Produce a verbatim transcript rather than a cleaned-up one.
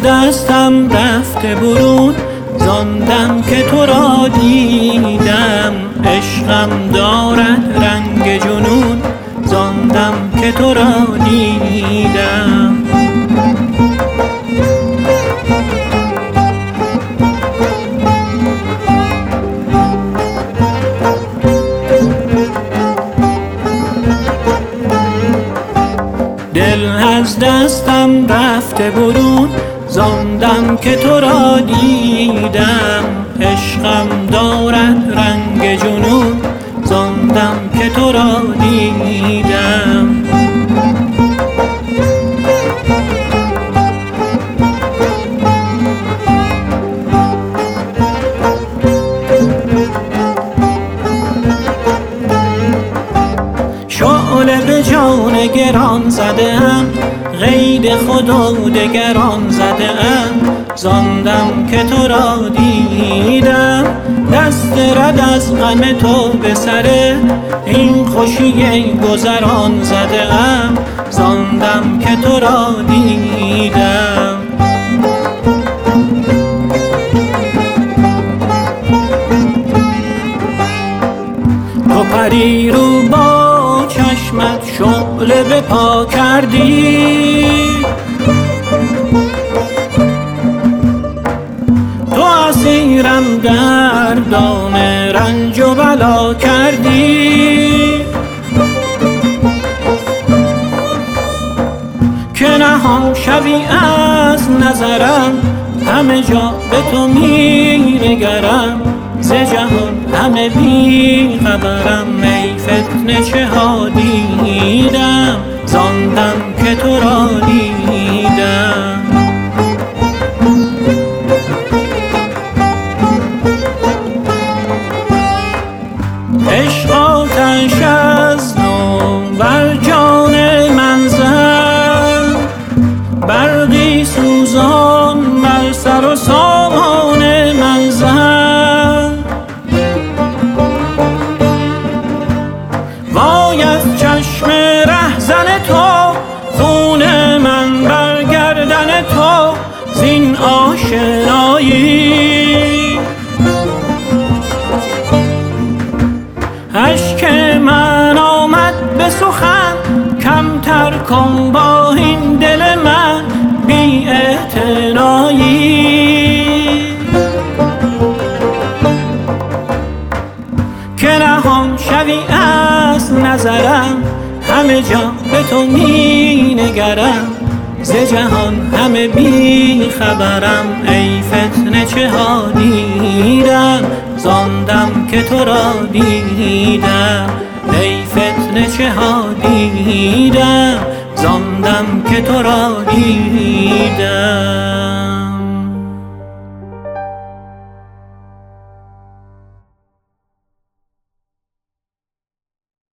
دستم رفته برون، زاندم که تو را دیدم. عشقم دارد رنگ جنون، زاندم که تو را دیدم. دل از دستم رفته برون، زاندم که تو را دیدم. عشقم دارد رنگ جنون، زاندم که تو را دیدم. شعله به جان گران زده ام، قید خود و دگران زده ام. زاندم که تو را دیدم، دست رد از غم تو به سر این خوشی گذران زده ام. زاندم که تو را دیدم. تو پری رو با چشمت شعله به پا کردی، تو اسیرم در دام رنج و بلا کردی. که نهان شوی از نظرم، همه جا به تو می نگرم. ز جهان همه بی خبرم، ای فتنه چه ها دیدم. زاندم که تو را دیدم. عشق آتش از نو بر جان من زد، برقی سوزان بر سر و سامان من زد. وای از چشم رهزن تو، خون من بر گردن تو زین آشنایی. اشک من آمد به سخن، کمتر کن با این دل من بی اعتنایی. که نهان شوی از نظرم، همه جا به تو می نگرم. ز جهان همه بی خبرم، ای فتنه چه ها دیدم. زاندم که تو را دیدم. ای فتنه چه ها دیدم، زاندم که تو را دیدم.